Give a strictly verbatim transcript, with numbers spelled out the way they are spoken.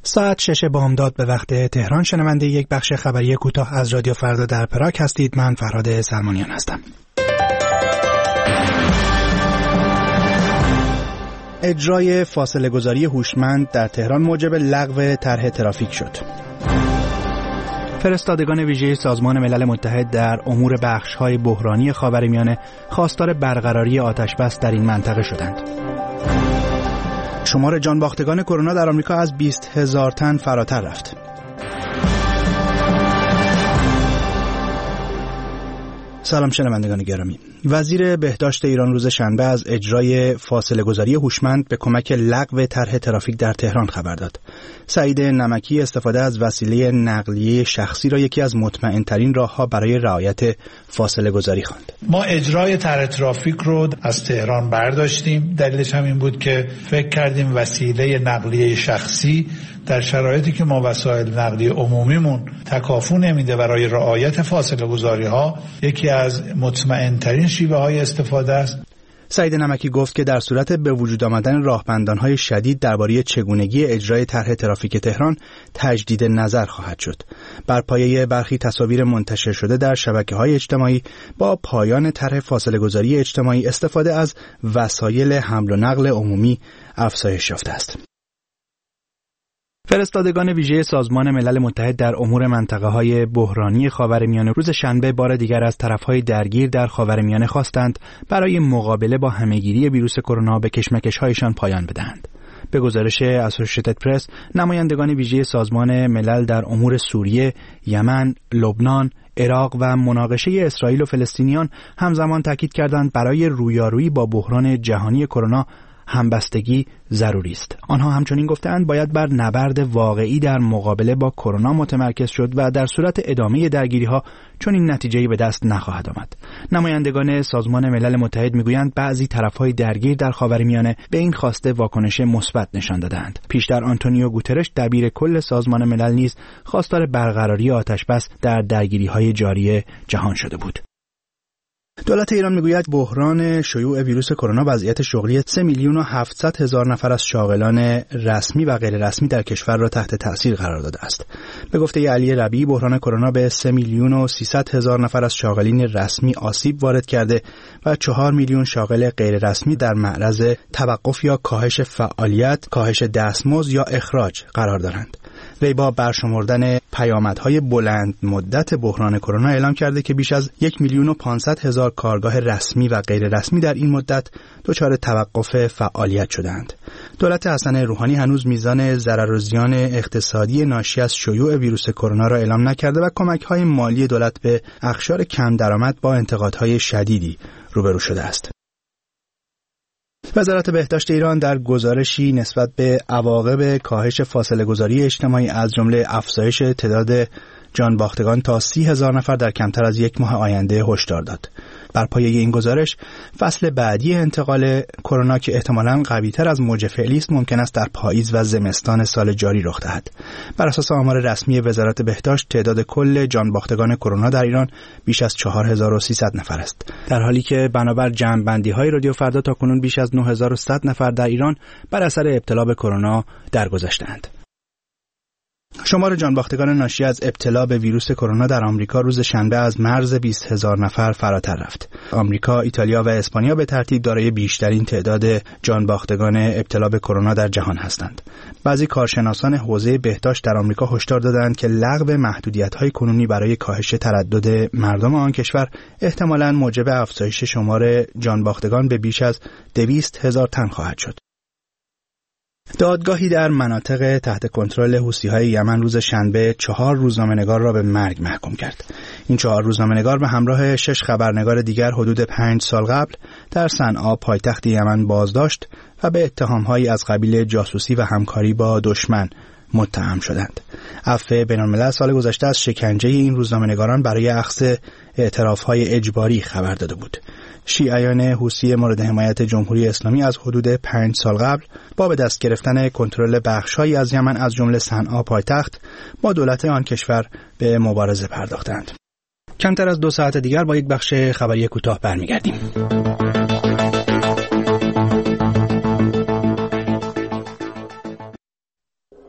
ساعت شش بامداد به وقت تهران شنونده یک بخش خبری کوتاه از رادیو فردا در پراگ هستید. من فرهاد سلمانیان هستم. اجرای فاصله گذاری هوشمند در تهران موجب لغو طرح ترافیک شد. فرستادگان ویژه سازمان ملل متحد در امور بخش‌های بحرانی خاورمیانه خواستار برقراری آتش‌بس در این منطقه شدند. شمار جانباختگان کرونا در آمریکا از بیست هزار تن فراتر رفت. سلام شنوندگان گرامی. وزیر بهداشت ایران روز شنبه از اجرای فاصله گذاری هوشمند به کمک لغو طرح ترافیک در تهران خبر داد. سعید نمکی استفاده از وسیله نقلیه شخصی را یکی از مطمئن‌ترین راه‌ها برای رعایت فاصله گذاری خواند. ما اجرای طرح ترافیک رو از تهران برداشتیم. دلیلش هم این بود که فکر کردیم وسیله نقلیه شخصی در شرایطی که ما وسایل نقلیه عمومیمون تکافو نمیده برای رعایت فاصله گذاری ها یکی از مطمئن‌ترین شیوه های استفاده است. سعید نمکی گفت که در صورت به وجود آمدن راهبندان‌های شدید درباره چگونگی اجرای طرح ترافیک تهران تجدید نظر خواهد شد. بر پایه برخی تصاویر منتشر شده در شبکه‌های اجتماعی با پایان طرح فاصله‌گذاری اجتماعی استفاده از وسایل حمل و نقل عمومی افزایش یافته است. فرستادگان ویژه سازمان ملل متحد در امور منطقه‌های بحرانی خاورمیانه روز شنبه بار دیگر از طرف‌های درگیر در خاورمیانه خواستند برای مقابله با همه‌گیری ویروس کرونا به کشمکش‌هایشان پایان بدهند. به گزارش اسوسییتد پرس، نمایندگان ویژه سازمان ملل در امور سوریه، یمن، لبنان، عراق و مناقشه اسرائیل و فلسطینیان همزمان تاکید کردند برای رویارویی با بحران جهانی کرونا همبستگی ضروری است. آنها همچنین گفتند باید بر نبرد واقعی در مقابله با کرونا متمرکز شد و در صورت ادامه درگیری‌ها چون این نتیجه‌ای به دست نخواهد آمد. نمایندگان سازمان ملل متحد میگویند بعضی طرف‌های درگیر در خاورمیانه به این خواسته واکنش مثبت نشان دادند. پیشتر آنتونیو گوترش دبیر کل سازمان ملل نیز خواستار برقراری آتش‌بس در درگیری‌های جاری جهان شده بود. دولت ایران میگوید بحران شیوع ویروس کرونا وضعیت شغلی سه میلیون و هفتصد هزار نفر از شاغلان رسمی و غیر رسمی در کشور را تحت تأثیر قرار داده است. به گفته علی ربیعی بحران کرونا به سه میلیون و سیصد هزار نفر از شاغلین رسمی آسیب وارد کرده و چهار میلیون شاغل غیر رسمی در معرض توقف یا کاهش فعالیت، کاهش دستمزد یا اخراج قرار دارند. وی با برشمردن پیامدهای بلند مدت بحران کرونا اعلام کرده که بیش از یک میلیون و پانصد هزار کارگاه رسمی و غیر رسمی در این مدت دچار توقف فعالیت شدند. دولت حسن روحانی هنوز میزان ضرر و زیان اقتصادی ناشی از شیوع ویروس کرونا را اعلام نکرده و کمک‌های مالی دولت به اقشار کم درآمد با انتقادهای شدیدی روبرو شده است. وزارت بهداشت ایران در گزارشی نسبت به عواقب کاهش فاصله گذاری اجتماعی از جمله افزایش تعداد جانباختگان تا سی هزار نفر در کمتر از یک ماه آینده هشدار داد. بر پایه این گزارش فصل بعدی انتقال کرونا که احتمالاً قوی‌تر از موج فعلی است ممکن است در پاییز و زمستان سال جاری رخ دهد. بر اساس آمار رسمی وزارت بهداشت تعداد کل جانباختگان کرونا در ایران بیش از چهار هزار و سیصد نفر است، در حالی که بنابر جمع‌بندی‌های رادیو فردا تاکنون بیش از نه هزار و صد نفر در ایران بر اثر ابتلا به کرونا درگذشته‌اند. شمار جانباختگان ناشی از ابتلا به ویروس کرونا در آمریکا روز شنبه از مرز بیست هزار نفر فراتر رفت. آمریکا، ایتالیا و اسپانیا به ترتیب دارای بیشترین تعداد جانباختگان ابتلا به کرونا در جهان هستند. بعضی کارشناسان حوزه بهداشت در آمریکا هشدار دادند که لغو محدودیت‌های کنونی برای کاهش تردد مردم آن کشور احتمالاً موجب افزایش شمار جانباختگان به بیش از دویست هزار تن خواهد شد. دادگاهی در مناطق تحت کنترل حوثی‌های یمن روز شنبه چهار روزنامه‌نگار را به مرگ محکوم کرد. این چهار روزنامه‌نگار به همراه شش خبرنگار دیگر حدود پنج سال قبل در صنعا پایتخت یمن بازداشت و به اتهام‌هایی از قبیل جاسوسی و همکاری با دشمن متهم شدند. عفو بین‌الملل سال گذشته از شکنجه این روزنامه‌نگاران برای اخذ اعتراف‌های اجباری خبر داده بود. شیعیان حوثی مورد حمایت جمهوری اسلامی از حدود پنج سال قبل با به دست گرفتن کنترل بخش‌هایی از یمن از جمله صنعا پایتخت با دولت آن کشور به مبارزه پرداختند. کمتر از دو ساعت دیگر با یک بخش خبری کوتاه برمیگردیم.